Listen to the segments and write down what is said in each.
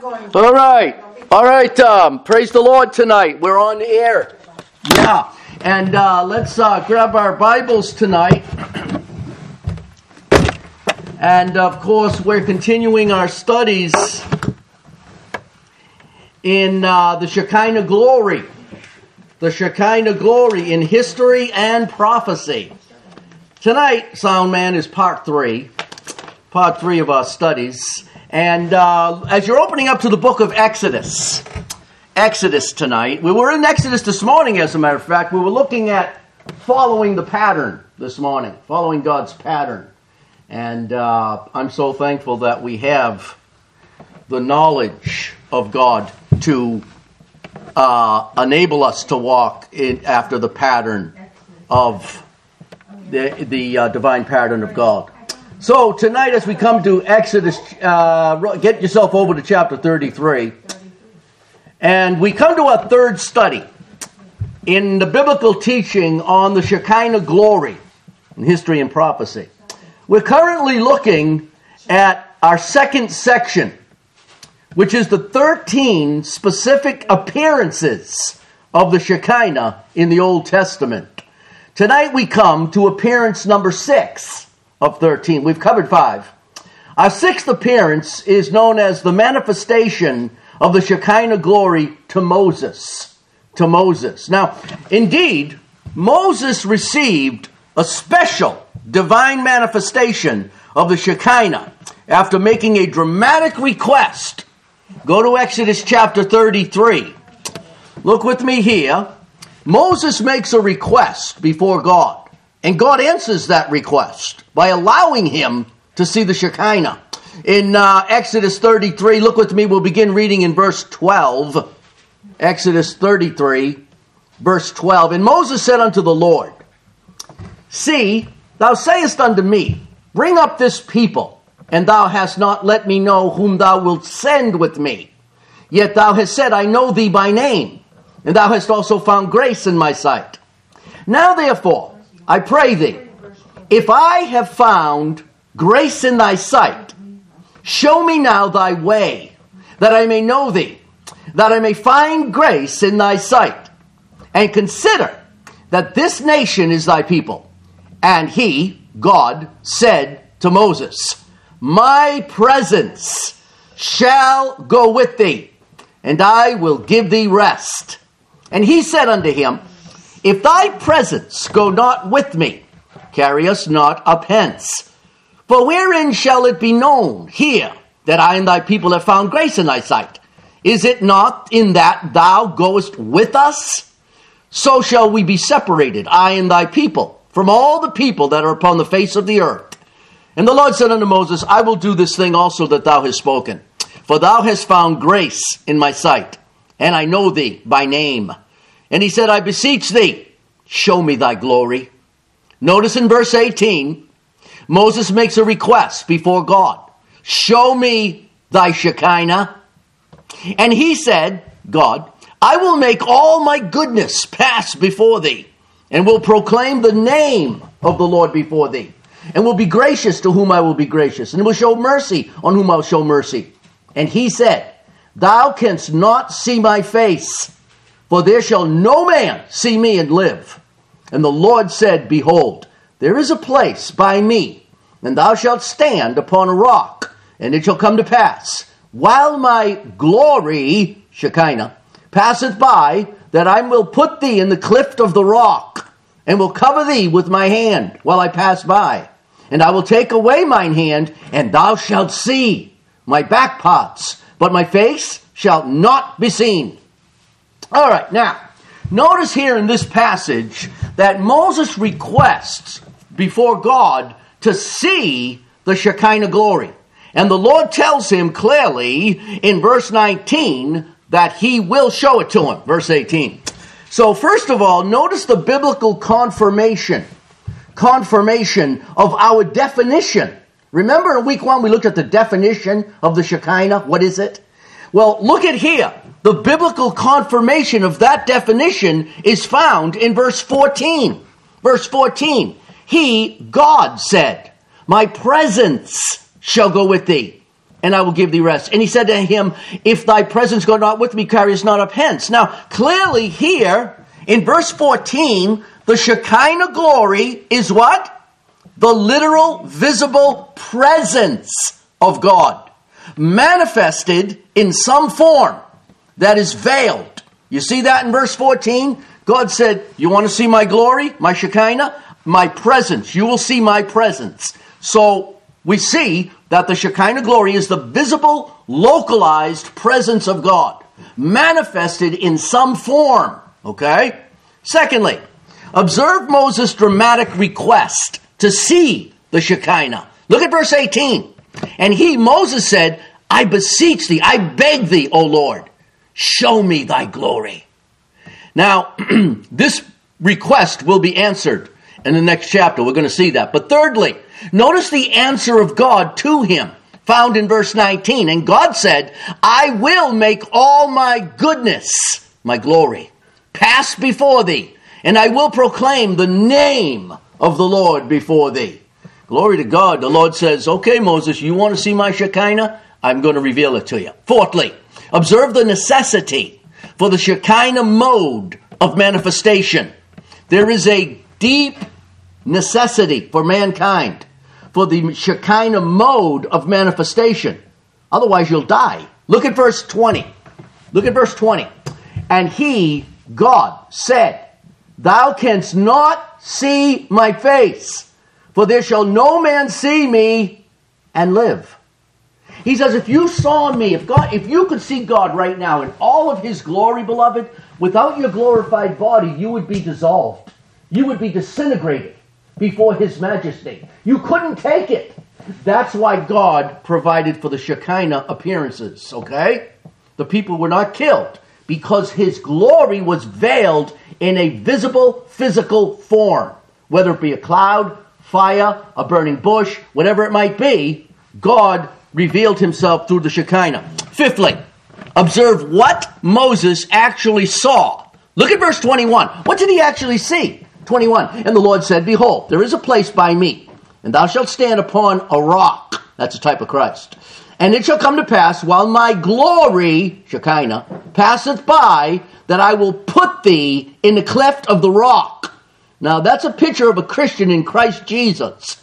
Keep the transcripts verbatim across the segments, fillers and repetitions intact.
All right. All right. Um, praise the Lord tonight. We're on the air. Yeah. And uh, let's uh, grab our Bibles tonight. And, of course, we're continuing our studies in uh, the Shekinah glory. The Shekinah glory in history and prophecy. Tonight, Sound Man, is part three. Part three of our studies. And uh, as you're opening up to the book of Exodus, Exodus tonight, we were in Exodus this morning, as a matter of fact. We were looking at following the pattern this morning, following God's pattern. And uh, I'm so thankful that we have the knowledge of God to uh, enable us to walk in, after the pattern of the, the uh, divine pattern of God. So tonight, as we come to Exodus, uh, get yourself over to chapter thirty-three. And we come to our third study in the biblical teaching on the Shekinah glory in history and prophecy. We're currently looking at our second section, which is the thirteen specific appearances of the Shekinah in the Old Testament. Tonight we come to appearance number six of thirteen. We've covered five. Our sixth appearance is known as the manifestation of the Shekinah glory to Moses. To Moses. Now, indeed, Moses received a special divine manifestation of the Shekinah after making a dramatic request. Go to Exodus chapter thirty-three. Look with me here. Moses makes a request before God. And God answers that request by allowing him to see the Shekinah. In uh, Exodus thirty-three, look with me, we'll begin reading in verse twelve. Exodus thirty-three, verse twelve. And Moses said unto the Lord, See, thou sayest unto me, Bring up this people, and thou hast not let me know whom thou wilt send with me. Yet thou hast said, I know thee by name, and thou hast also found grace in my sight. Now therefore, I pray thee, if I have found grace in thy sight, show me now thy way, that I may know thee, that I may find grace in thy sight. And consider that this nation is thy people. And he, God, said to Moses, My presence shall go with thee, and I will give thee rest. And he said unto him, If thy presence go not with me, carry us not up hence. For wherein shall it be known here that I and thy people have found grace in thy sight? Is it not in that thou goest with us? So shall we be separated, I and thy people, from all the people that are upon the face of the earth. And the Lord said unto Moses, I will do this thing also that thou hast spoken. For thou hast found grace in my sight, and I know thee by name. And he said, I beseech thee, show me thy glory. Notice in verse eighteen, Moses makes a request before God. Show me thy Shekinah. And he said, God, I will make all my goodness pass before thee, and will proclaim the name of the Lord before thee, and will be gracious to whom I will be gracious, and will show mercy on whom I will show mercy. And he said, Thou canst not see my face, for there shall no man see me and live. And the Lord said, Behold, there is a place by me, and thou shalt stand upon a rock. And it shall come to pass, while my glory, Shekinah, passeth by, that I will put thee in the cleft of the rock, and will cover thee with my hand while I pass by. And I will take away mine hand, and thou shalt see my back parts, but my face shall not be seen. All right, now, notice here in this passage that Moses requests before God to see the Shekinah glory. And the Lord tells him clearly in verse nineteen that he will show it to him. Verse eighteen. So first of all, notice the biblical confirmation. Confirmation of our definition. Remember in week one we looked at the definition of the Shekinah. What is it? Well, look at here. The biblical confirmation of that definition is found in verse fourteen. Verse fourteen. He, God, said, My presence shall go with thee, and I will give thee rest. And he said to him, if thy presence go not with me, carry us not up hence. Now, clearly here, in verse fourteen, the Shekinah glory is what? The literal, visible presence of God, manifested in some form that is veiled. You see that in verse fourteen? God said, you want to see my glory, my Shekinah? My presence. You will see my presence. So we see that the Shekinah glory is the visible, localized presence of God, manifested in some form. Okay? Secondly, observe Moses' dramatic request to see the Shekinah. Look at verse eighteen. And he, Moses, said, I beseech thee, I beg thee, O Lord, show me thy glory. Now, this request will be answered in the next chapter. We're going to see that. But thirdly, notice the answer of God to him, found in verse nineteen. And God said, I will make all my goodness, my glory, pass before thee, and I will proclaim the name of the Lord before thee. Glory to God. The Lord says, okay, Moses, you want to see my Shekinah? I'm going to reveal it to you. Fourthly, observe the necessity for the Shekinah mode of manifestation. There is a deep necessity for mankind for the Shekinah mode of manifestation. Otherwise, you'll die. Look at verse twenty. Look at verse twenty. And he, God, said, thou canst not see my face, for there shall no man see me and live. He says, if you saw me, if God, if you could see God right now in all of his glory, beloved, without your glorified body, you would be dissolved. You would be disintegrated before his majesty. You couldn't take it. That's why God provided for the Shekinah appearances, okay? The people were not killed because his glory was veiled in a visible physical form. Whether it be a cloud, fire, a burning bush, whatever it might be, God revealed himself through the Shekinah. Fifthly, observe what Moses actually saw. Look at verse twenty-one. What did he actually see? twenty-one. And the Lord said, behold, there is a place by me, and thou shalt stand upon a rock. That's a type of Christ. And it shall come to pass, while my glory, Shekinah, passeth by, that I will put thee in the cleft of the rock. Now, that's a picture of a Christian in Christ Jesus.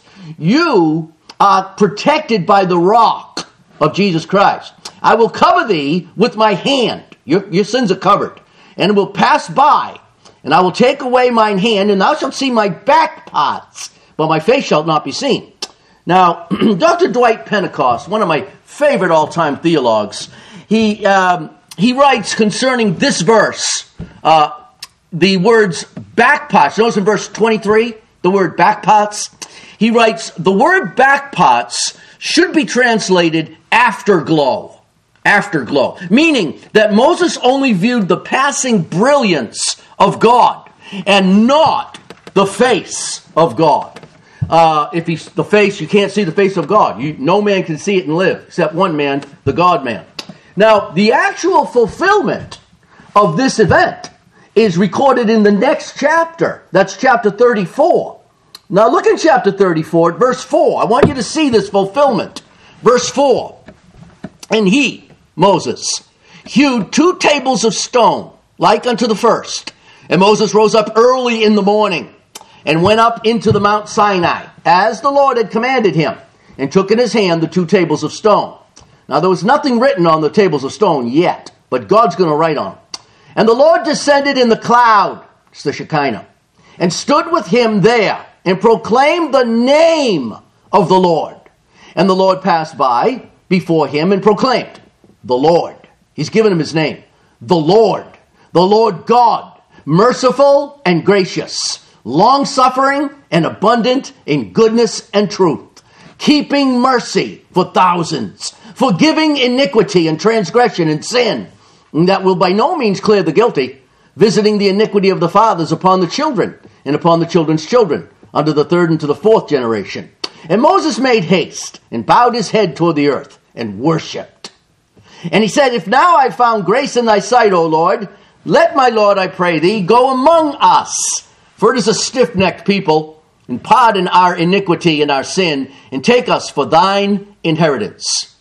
You are protected by the rock of Jesus Christ. I will cover thee with my hand. Your, your sins are covered. And it will pass by. And I will take away mine hand, and thou shalt see my back parts, but my face shall not be seen. Now, Doctor Dwight Pentecost, one of my favorite all-time theologues, he um, he writes concerning this verse, uh, the words back parts. Notice in verse twenty-three, the word back parts. He writes, the word back parts should be translated afterglow. Afterglow. Meaning that Moses only viewed the passing brilliance of God and not the face of God. Uh, if he's the face, you can't see the face of God. You, no man can see it and live, except one man, the God-man. Now, the actual fulfillment of this event is recorded in the next chapter. That's chapter thirty-four. Now, look in chapter thirty-four, verse four. I want you to see this fulfillment. Verse four. And he, Moses, hewed two tables of stone, like unto the first. And Moses rose up early in the morning, and went up into the Mount Sinai, as the Lord had commanded him, and took in his hand the two tables of stone. Now there was nothing written on the tables of stone yet, but God's going to write on them. And the Lord descended in the cloud, it's the Shekinah, and stood with him there, and proclaimed the name of the Lord. And the Lord passed by before him and proclaimed, the Lord. He's given him his name. The Lord, the Lord God, merciful and gracious, long-suffering and abundant in goodness and truth, keeping mercy for thousands, forgiving iniquity and transgression and sin, and that will by no means clear the guilty, visiting the iniquity of the fathers upon the children and upon the children's children, unto the third and to the fourth generation. And Moses made haste and bowed his head toward the earth and worshipped. And he said, if now I found grace in thy sight, O Lord, let my Lord, I pray thee, go among us. For it is a stiff-necked people, and pardon our iniquity and our sin, and take us for thine inheritance.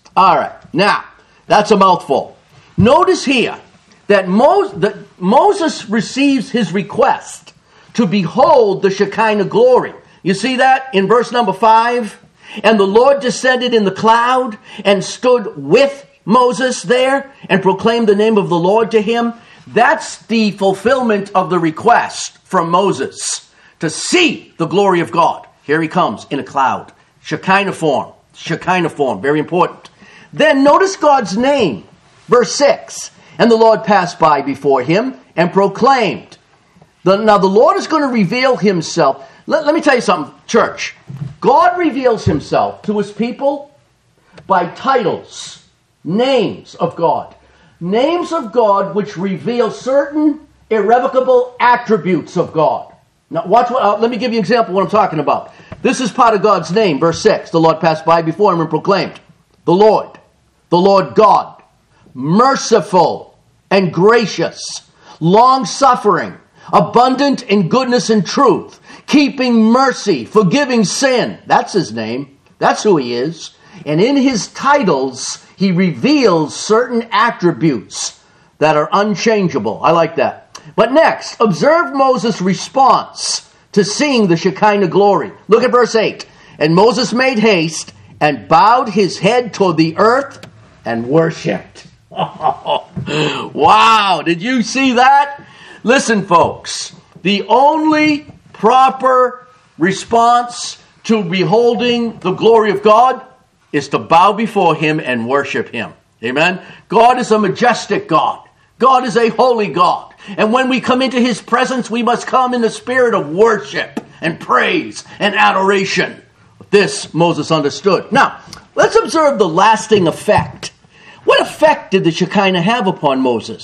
All right, now, that's a mouthful. Notice here that, Mo- that Moses receives his request to behold the Shekinah glory. You see that in verse number five? And the Lord descended in the cloud and stood with Moses there and proclaimed the name of the Lord to him. That's the fulfillment of the request from Moses to see the glory of God. Here he comes in a cloud. Shekinah form. Shekinah form. Very important. Then notice God's name. Verse six. And the Lord passed by before him and proclaimed. The, now the Lord is going to reveal himself. Let, let me tell you something, church. God reveals himself to his people by titles, names of God. Names of God which reveal certain irrevocable attributes of God. Now watch what, uh, let me give you an example of what I'm talking about. This is part of God's name, verse six. The Lord passed by before him and proclaimed, the Lord, the Lord God, merciful and gracious, long-suffering, abundant in goodness and truth, keeping mercy, forgiving sin. That's his name. That's who he is. And in his titles, he reveals certain attributes that are unchangeable. I like that. But next, observe Moses' response to seeing the Shekinah glory. Look at verse eight. And Moses made haste and bowed his head toward the earth and worshipped. Wow, did you see that? Listen, folks, the only proper response to beholding the glory of God is to bow before him and worship him. Amen? God is a majestic God. God is a holy God. And when we come into his presence, we must come in the spirit of worship and praise and adoration. This Moses understood. Now, let's observe the lasting effect. What effect did the Shekinah have upon Moses?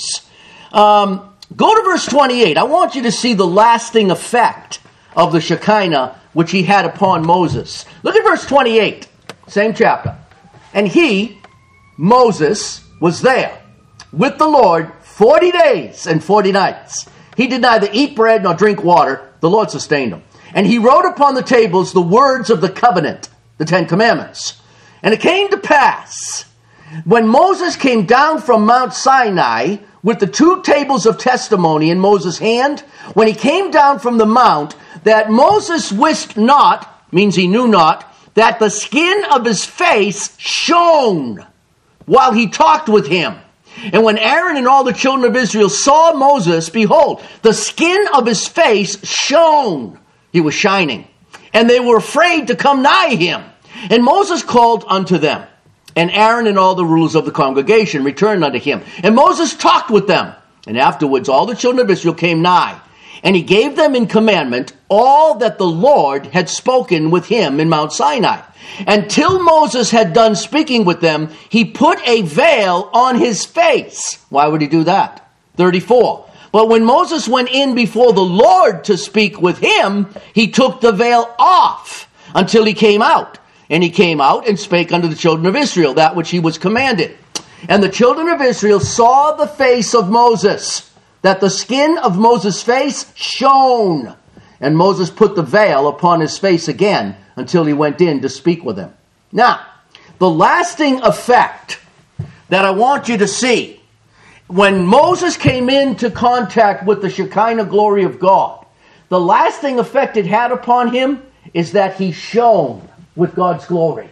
Um, go to verse twenty-eight. I want you to see the lasting effect of the Shekinah which he had upon Moses. Look at verse twenty-eight, same chapter. And he, Moses, was there with the Lord forty days and forty nights. He did neither eat bread nor drink water. The Lord sustained him. And he wrote upon the tables the words of the covenant, the Ten Commandments. And it came to pass, when Moses came down from Mount Sinai with the two tables of testimony in Moses' hand, when he came down from the mount, that Moses wist not, means he knew not, that the skin of his face shone while he talked with him. And when Aaron and all the children of Israel saw Moses, behold, the skin of his face shone. He was shining. And they were afraid to come nigh him. And Moses called unto them. And Aaron and all the rulers of the congregation returned unto him. And Moses talked with them. And afterwards all the children of Israel came nigh. And he gave them in commandment all that the Lord had spoken with him in Mount Sinai. Until Moses had done speaking with them, he put a veil on his face. Why would he do that? thirty-four. But when Moses went in before the Lord to speak with him, he took the veil off until he came out. And he came out and spake unto the children of Israel that which he was commanded. And the children of Israel saw the face of Moses, that the skin of Moses' face shone. And Moses put the veil upon his face again until he went in to speak with him. Now, the lasting effect that I want you to see, when Moses came into contact with the Shekinah glory of God, the lasting effect it had upon him is that he shone with God's glory.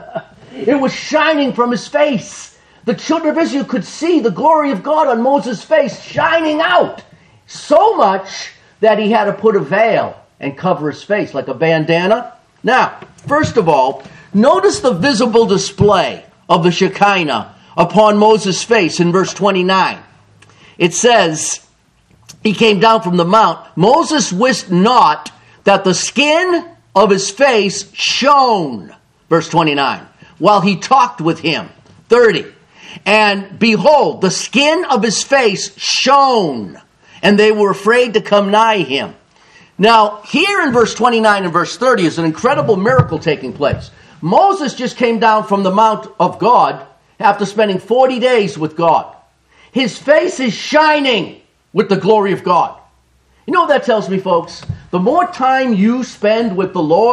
It was shining from his face. The children of Israel could see the glory of God on Moses' face shining out so much that he had to put a veil and cover his face like a bandana. Now, first of all, notice the visible display of the Shekinah upon Moses' face in verse twenty-nine. It says, he came down from the mount. Moses wist not that the skin of his face shone. Verse twenty-nine. While he talked with him. thirty. And behold, the skin of his face shone, and they were afraid to come nigh him. Now, here in verse twenty-nine and verse thirty is an incredible miracle taking place. Moses just came down from the Mount of God after spending forty days with God. His face is shining with the glory of God. You know what that tells me, folks? The more time you spend with the Lord,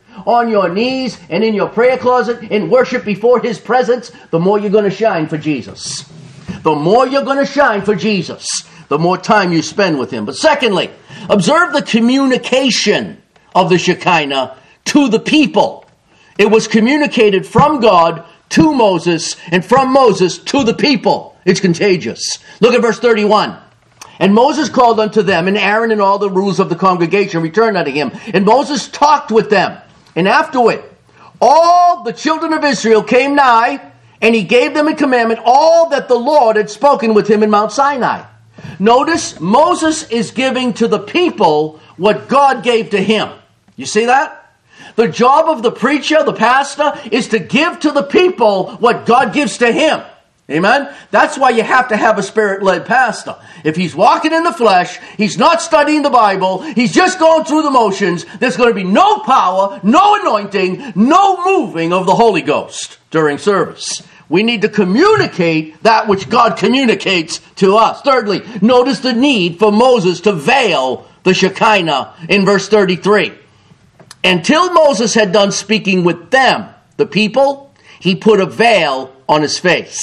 on your knees and in your prayer closet in worship before his presence, the more you're going to shine for Jesus. The more you're going to shine for Jesus, the more time you spend with him. But secondly, observe the communication of the Shekinah to the people. It was communicated from God to Moses and from Moses to the people. It's contagious. Look at verse thirty-one. And Moses called unto them, and Aaron and all the rulers of the congregation returned unto him. And Moses talked with them. And afterward, all the children of Israel came nigh, and he gave them in commandment all that the Lord had spoken with him in Mount Sinai. Notice, Moses is giving to the people what God gave to him. You see that? The job of the preacher, the pastor, is to give to the people what God gives to him. Amen? That's why you have to have a spirit-led pastor. If he's walking in the flesh, he's not studying the Bible, he's just going through the motions, there's going to be no power, no anointing, no moving of the Holy Ghost during service. We need to communicate that which God communicates to us. Thirdly, notice the need for Moses to veil the Shekinah in verse thirty-three. Until Moses had done speaking with them, the people, he put a veil on his face.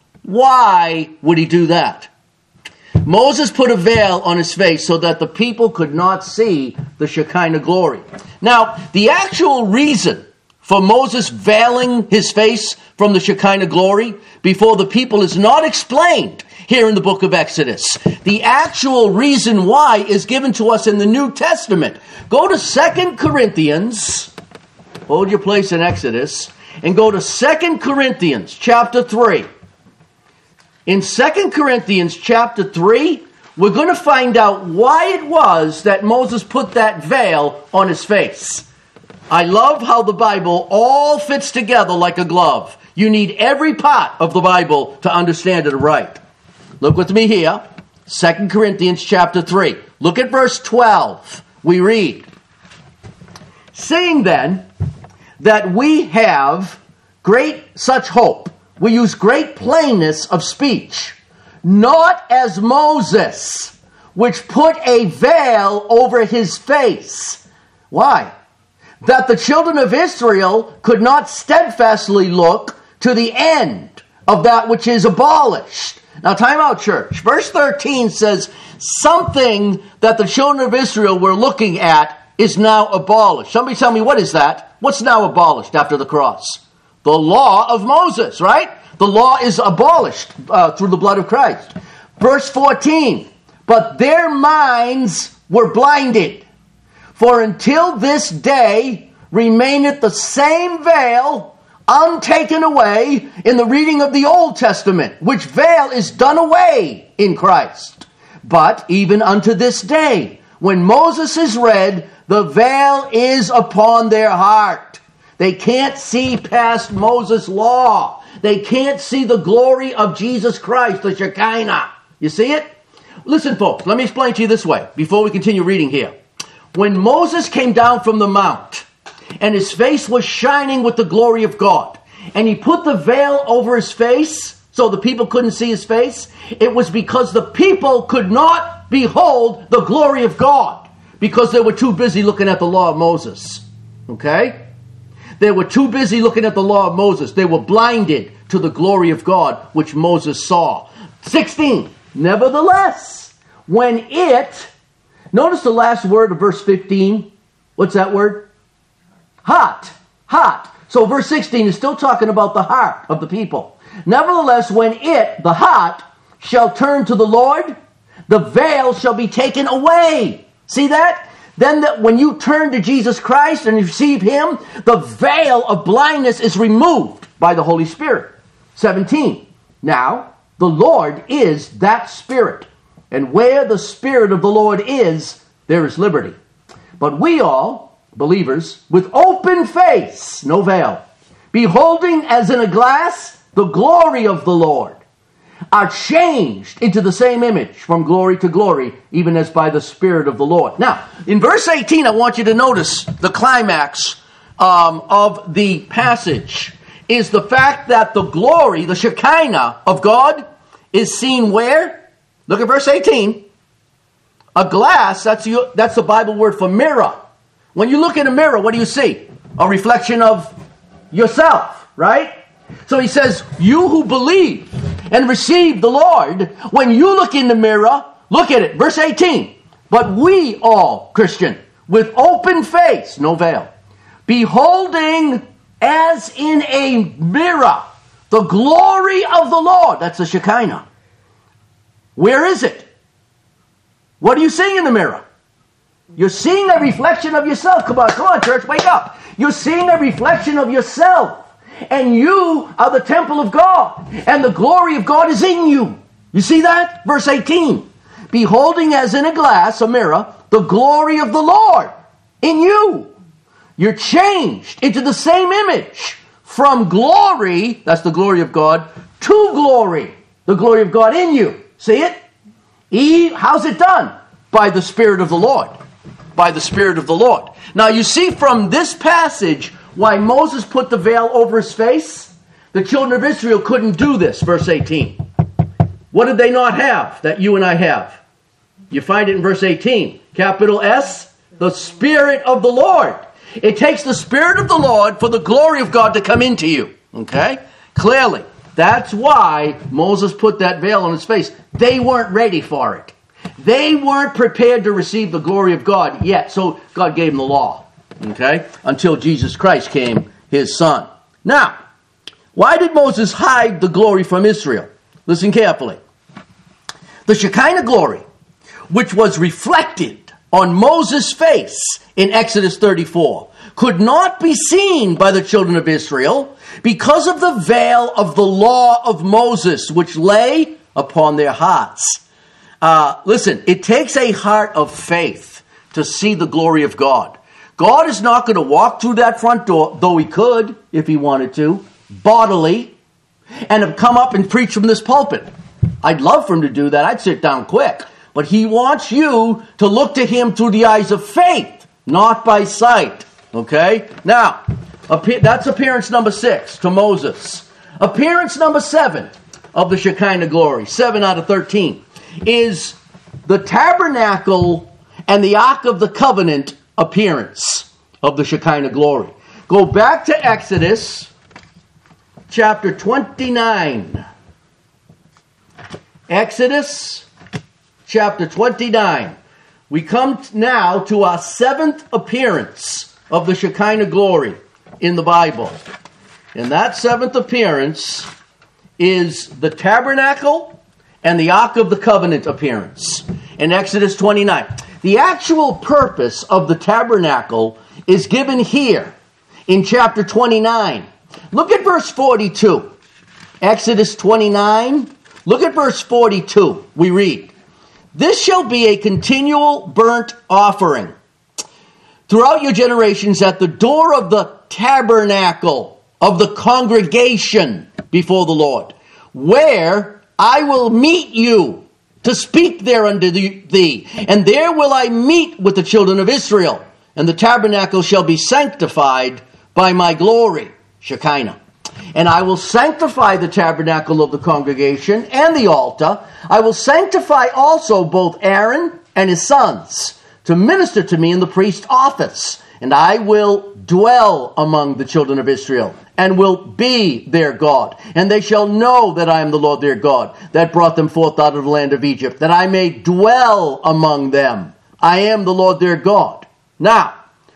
Why would he do that? Moses put a veil on his face so that the people could not see the Shekinah glory. Now, the actual reason for Moses veiling his face from the Shekinah glory before the people is not explained here in the book of Exodus. The actual reason why is given to us in the New Testament. Go to Second Corinthians, hold your place in Exodus, and go to Second Corinthians chapter three. In Second Corinthians chapter three, we're going to find out why it was that Moses put that veil on his face. I love how the Bible all fits together like a glove. You need every part of the Bible to understand it right. Look with me here, Second Corinthians chapter three. Look at verse twelve. We read, "Seeing then that we have great such hope, we use great plainness of speech, not as Moses, which put a veil over his face." Why? "That the children of Israel could not steadfastly look to the end of that which is abolished." Now, time out, church. Verse thirteen says something that the children of Israel were looking at is now abolished. Somebody tell me, what is that? What's now abolished after the cross? The law of Moses, right? The law is abolished uh, through the blood of Christ. Verse fourteen, "But their minds were blinded. For until this day remaineth the same veil untaken away in the reading of the Old Testament, which veil is done away in Christ. But even unto this day, when Moses is read, the veil is upon their heart." They can't see past Moses' law. They can't see the glory of Jesus Christ, the Shekinah. You see it? Listen, folks, let me explain to you this way before we continue reading here. When Moses came down from the mount, and his face was shining with the glory of God, and he put the veil over his face so the people couldn't see his face, it was because the people could not behold the glory of God because they were too busy looking at the law of Moses. Okay? They were too busy looking at the law of Moses. They were blinded to the glory of God, which Moses saw. sixteen, "Nevertheless, when it," notice the last word of verse fifteen. What's that word? Hot. Hot. So verse sixteen is still talking about the heart of the people. "Nevertheless, when it," the heart, "shall turn to the Lord, the veil shall be taken away." See that? Then that when you turn to Jesus Christ and receive him, the veil of blindness is removed by the Holy Spirit. seventeen. "Now, the Lord is that Spirit, and where the Spirit of the Lord is, there is liberty. But we all, believers, with open face," no veil, "beholding as in a glass the glory of the Lord, are changed into the same image from glory to glory, even as by the Spirit of the Lord." Now, in verse eighteen, I want you to notice the climax um, of the passage is the fact that the glory, the Shekinah of God, is seen where? Look at verse eighteen. A glass, that's, the, that's the Bible word for mirror. When you look in a mirror, what do you see? a reflection of yourself, right? So he says, you who believe and receive the Lord, when you look in the mirror, look at it, verse eighteen. But we all, Christian, with open face, no veil, beholding as in a mirror the glory of the Lord. That's the Shekinah. Where is it? What are you seeing in the mirror? You're seeing a reflection of yourself. Come on, come on, church, wake up. You're seeing a reflection of yourself. And you are the temple of God. And the glory of God is in you. You see that? Verse eighteen. Beholding as in a glass, a mirror, the glory of the Lord in you. You're changed into the same image. From glory, that's the glory of God, to glory, the glory of God in you. See it? E, how's it done? By the Spirit of the Lord. By the Spirit of the Lord. Now you see from this passage why Moses put the veil over his face. The children of Israel couldn't do this, verse eighteen. What did they not have that you and I have? You find it in verse eighteen. Capital S, the Spirit of the Lord. It takes the Spirit of the Lord for the glory of God to come into you. Okay? Clearly. That's why Moses put that veil on his face. They weren't ready for it. They weren't prepared to receive the glory of God yet. So God gave them the law. Okay? Until Jesus Christ came, his son. Now, why did Moses hide the glory from Israel? Listen carefully. The Shekinah glory, which was reflected on Moses' face in Exodus thirty-four, could not be seen by the children of Israel because of the veil of the law of Moses, which lay upon their hearts. Uh, listen, it takes a heart of faith to see the glory of God. God is not going to walk through that front door, though he could, if he wanted to, bodily, and have come up and preach from this pulpit. I'd love for him to do that. I'd sit down quick. But he wants you to look to him through the eyes of faith, not by sight. Okay? Now, that's appearance number six to Moses. Appearance number seven of the Shekinah glory, seven out of thirteen, is the tabernacle and the Ark of the Covenant appearance of the Shekinah glory. Go back to Exodus chapter twenty-nine. Exodus chapter twenty-nine. We come now to our seventh appearance of the Shekinah glory in the Bible. And that seventh appearance is the tabernacle and the Ark of the Covenant appearance in Exodus twenty-nine. The actual purpose of the tabernacle is given here in chapter twenty-nine. Look at verse forty-two. Exodus twenty-nine. Look at verse forty-two. We read, "This shall be a continual burnt offering throughout your generations at the door of the tabernacle of the congregation before the Lord, where I will meet you to speak there unto thee, and there will I meet with the children of Israel, and the tabernacle shall be sanctified by my glory," Shekinah. "And I will sanctify the tabernacle of the congregation and the altar. I will sanctify also both Aaron and his sons to minister to me in the priest's office. And I will dwell among the children of Israel and will be their God. And they shall know that I am the Lord their God that brought them forth out of the land of Egypt, that I may dwell among them. I am the Lord their God." Now,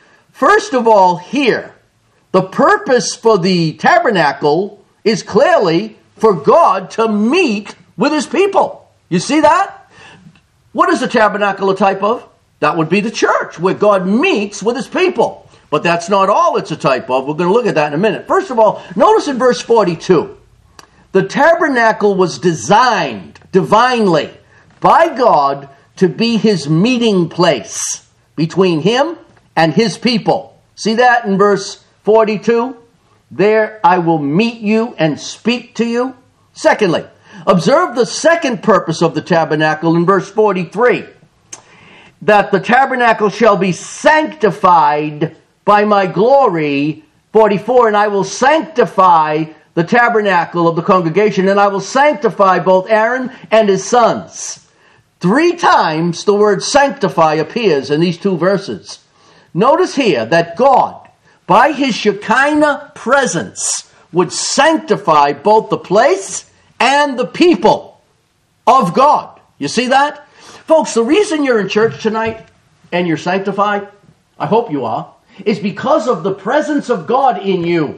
first of all here, the purpose for the tabernacle is clearly for God to meet with his people. You see that? What is the tabernacle a type of? That would be the church, where God meets with his people. But that's not all it's a type of. We're going to look at that in a minute. First of all, notice in verse forty-two, the tabernacle was designed divinely by God to be his meeting place between him and his people. See that in verse forty-two? "There I will meet you and speak to you." Secondly, observe the second purpose of the tabernacle in verse forty-three. That the tabernacle shall be sanctified by my glory. forty-four, "And I will sanctify the tabernacle of the congregation, and I will sanctify both Aaron and his sons." Three times the word sanctify appears in these two verses. Notice here that God, by his Shekinah presence, would sanctify both the place and the people of God. You see that? Folks, the reason you're in church tonight and you're sanctified, I hope you are, is because of the presence of God in you.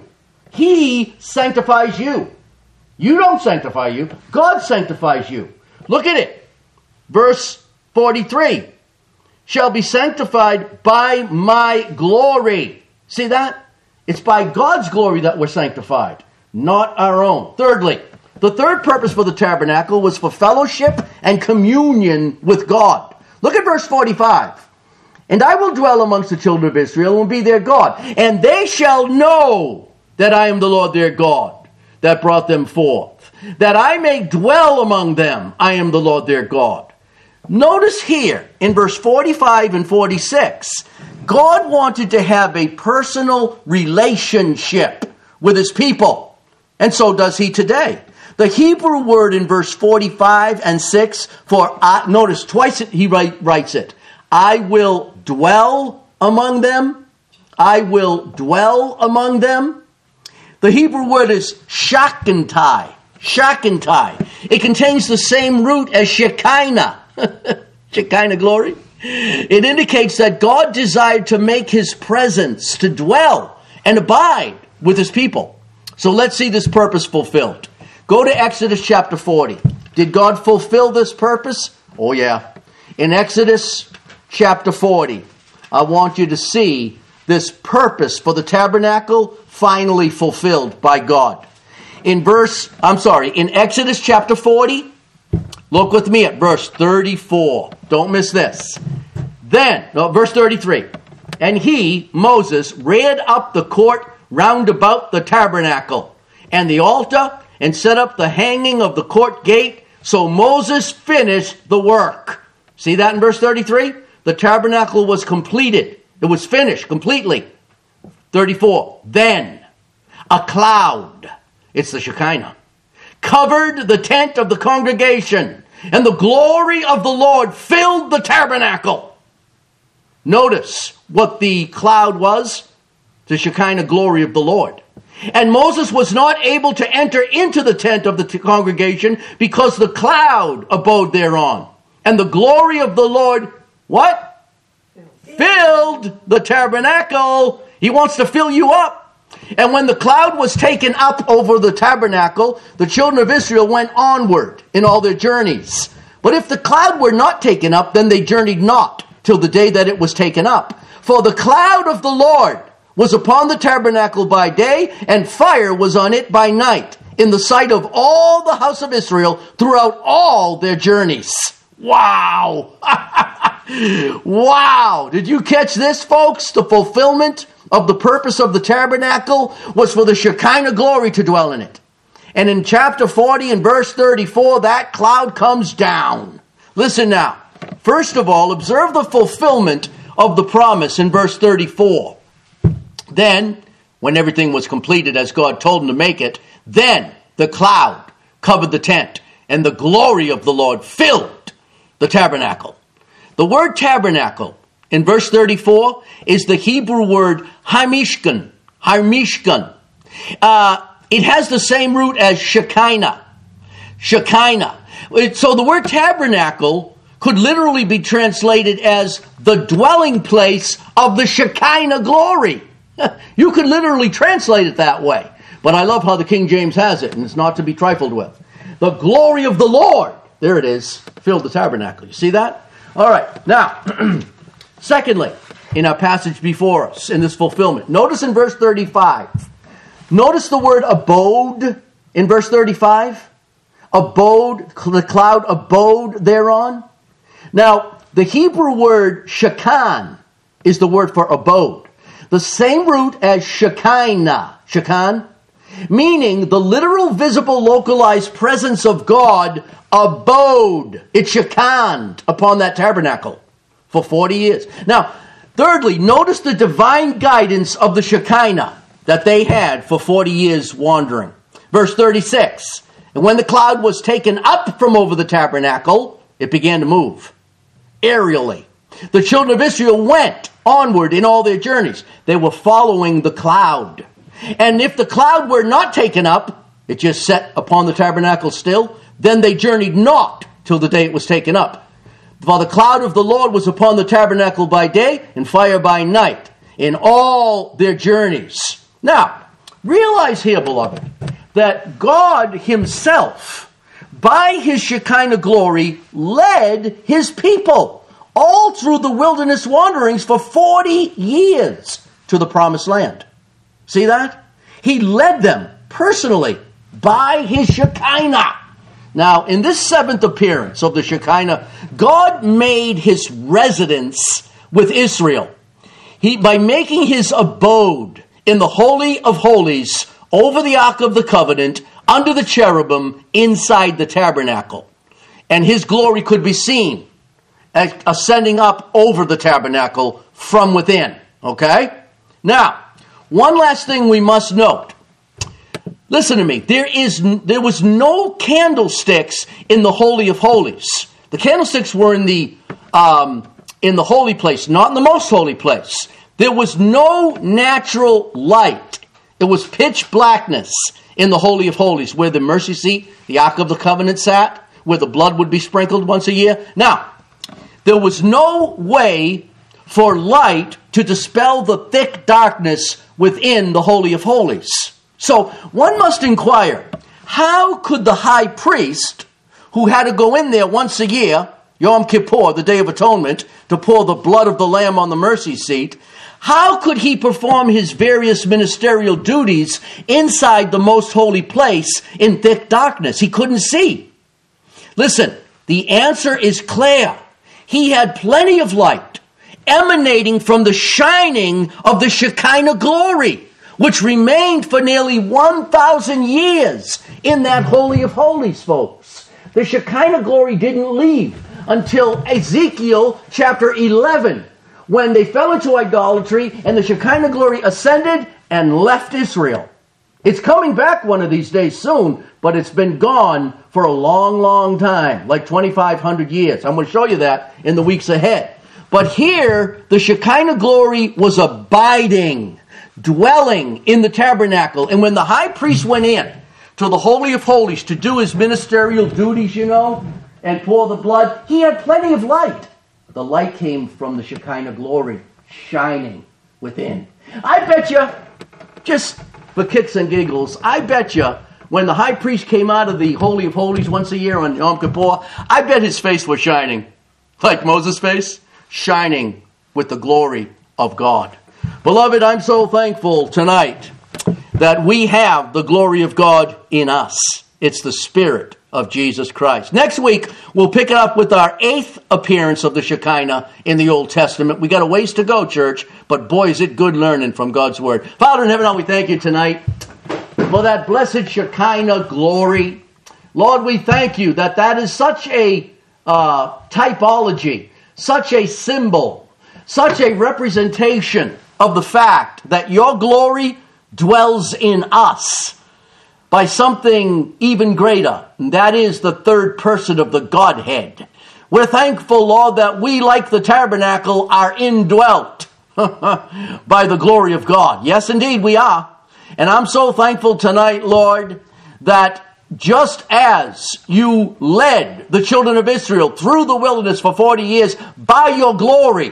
He sanctifies you. You don't sanctify you. God sanctifies you. Look at it. Verse forty-three. Shall be sanctified by my glory. See that? It's by God's glory that we're sanctified, not our own. Thirdly, the third purpose for the tabernacle was for fellowship and communion with God. Look at verse forty-five. And I will dwell amongst the children of Israel and will be their God. And they shall know that I am the Lord their God that brought them forth. That I may dwell among them. I am the Lord their God. Notice here in verse forty-five and forty-six, God wanted to have a personal relationship with his people. And so does he today. The Hebrew word in verse forty-five and six for, uh, notice twice he write, writes it. I will dwell among them. I will dwell among them. The Hebrew word is shakantai. Shakantai. It contains the same root as Shekinah. Shekinah glory. It indicates that God desired to make his presence, to dwell and abide with his people. So let's see this purpose fulfilled. Go to Exodus chapter forty. Did God fulfill this purpose? Oh yeah. In Exodus chapter forty, I want you to see this purpose for the tabernacle finally fulfilled by God. In verse, I'm sorry, in Exodus chapter forty, look with me at verse thirty-four. Don't miss this. Then, no, verse thirty-three. And he, Moses, reared up the court round about the tabernacle and the altar and set up the hanging of the court gate. So Moses finished the work. See that in verse thirty-three? The tabernacle was completed. It was finished completely. thirty-four. Then a cloud, it's the Shekinah, covered the tent of the congregation, and the glory of the Lord filled the tabernacle. Notice what the cloud was. The Shekinah glory of the Lord. And Moses was not able to enter into the tent of the t- congregation because the cloud abode thereon. And the glory of the Lord, what? Filled the tabernacle. He wants to fill you up. And when the cloud was taken up over the tabernacle, the children of Israel went onward in all their journeys. But if the cloud were not taken up, then they journeyed not till the day that it was taken up. For the cloud of the Lord was upon the tabernacle by day, and fire was on it by night, in the sight of all the house of Israel throughout all their journeys. Wow! Wow! Did you catch this, folks? The fulfillment of the purpose of the tabernacle was for the Shekinah glory to dwell in it. And in chapter forty and verse thirty-four, that cloud comes down. Listen now. First of all, observe the fulfillment of the promise in verse thirty-four. Then, when everything was completed as God told him to make it, then the cloud covered the tent, and the glory of the Lord filled the tabernacle. The word tabernacle in verse thirty-four is the Hebrew word Hamishkan. Hamishkan. Uh, it has the same root as Shekinah. Shekinah. So the word tabernacle could literally be translated as the dwelling place of the Shekinah glory. You could literally translate it that way. But I love how the King James has it, and it's not to be trifled with. The glory of the Lord, there it is, filled the tabernacle. You see that? All right. Now, secondly, in our passage before us, in this fulfillment, notice in verse thirty-five, notice the word abode in verse thirty-five. Abode, the cloud abode thereon. Now, the Hebrew word shekan is the word for abode. The same root as Shekinah, Shekan, meaning the literal, visible, localized presence of God abode. It Shekined upon that tabernacle for forty years. Now, thirdly, notice the divine guidance of the Shekinah that they had for forty years wandering. Verse thirty-six, and when the cloud was taken up from over the tabernacle, it began to move aerially. The children of Israel went onward in all their journeys. They were following the cloud. And if the cloud were not taken up, it just sat upon the tabernacle still, then they journeyed not till the day it was taken up. For the cloud of the Lord was upon the tabernacle by day and fire by night in all their journeys. Now, realize here, beloved, that God himself, by his Shekinah glory, led his people all through the wilderness wanderings for forty years to the promised land. See that? He led them personally by his Shekinah. Now, in this seventh appearance of the Shekinah, God made his residence with Israel. He, by making his abode in the Holy of Holies over the Ark of the Covenant, under the cherubim, inside the tabernacle. And his glory could be seen ascending up over the tabernacle from within. Okay? Now, one last thing we must note. Listen to me. There is there was no candlesticks in the Holy of Holies. The candlesticks were in the um, in the holy place, not in the most holy place. There was no natural light. It was pitch blackness in the Holy of Holies, where the mercy seat, the Ark of the Covenant sat, where the blood would be sprinkled once a year. Now, there was no way for light to dispel the thick darkness within the Holy of Holies. So one must inquire, how could the high priest, who had to go in there once a year, Yom Kippur, the Day of Atonement, to pour the blood of the Lamb on the mercy seat, how could he perform his various ministerial duties inside the most holy place in thick darkness? He couldn't see. Listen, the answer is clear. He had plenty of light emanating from the shining of the Shekinah glory, which remained for nearly one thousand years in that Holy of Holies, folks. The Shekinah glory didn't leave until Ezekiel chapter eleven, when they fell into idolatry and the Shekinah glory ascended and left Israel. It's coming back one of these days soon, but it's been gone for a long, long time, like twenty-five hundred years. I'm going to show you that in the weeks ahead. But here, the Shekinah glory was abiding, dwelling in the tabernacle. And when the high priest went in to the Holy of Holies to do his ministerial duties, you know, and pour the blood, he had plenty of light. The light came from the Shekinah glory shining within. I bet you, just for kicks and giggles, I bet you when the high priest came out of the Holy of Holies once a year on Yom Kippur, I bet his face was shining. Like Moses' face, shining with the glory of God. Beloved, I'm so thankful tonight that we have the glory of God in us. It's the Spirit of Jesus Christ. Next week, we'll pick it up with our eighth appearance of the Shekinah in the Old Testament. We got a ways to go, church, but boy, is it good learning from God's Word. Father in heaven, we thank you tonight for that blessed Shekinah glory. Lord, we thank you that that is such a uh, typology, such a symbol, such a representation of the fact that your glory dwells in us by something even greater, and that is the third person of the Godhead. We're thankful, Lord, that we, like the tabernacle, are indwelt by the glory of God. Yes, indeed, we are. And I'm so thankful tonight, Lord, that just as you led the children of Israel through the wilderness for forty years by your glory,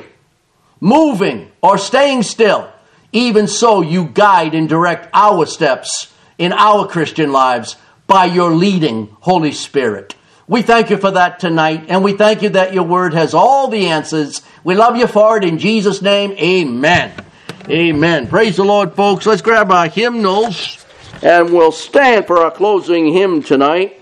moving or staying still, even so you guide and direct our steps in our Christian lives by your leading Holy Spirit. We thank you for that tonight, and we thank you that your word has all the answers. We love you for it in Jesus' name. Amen. Amen. Praise the Lord, folks. Let's grab our hymnals, and we'll stand for our closing hymn tonight.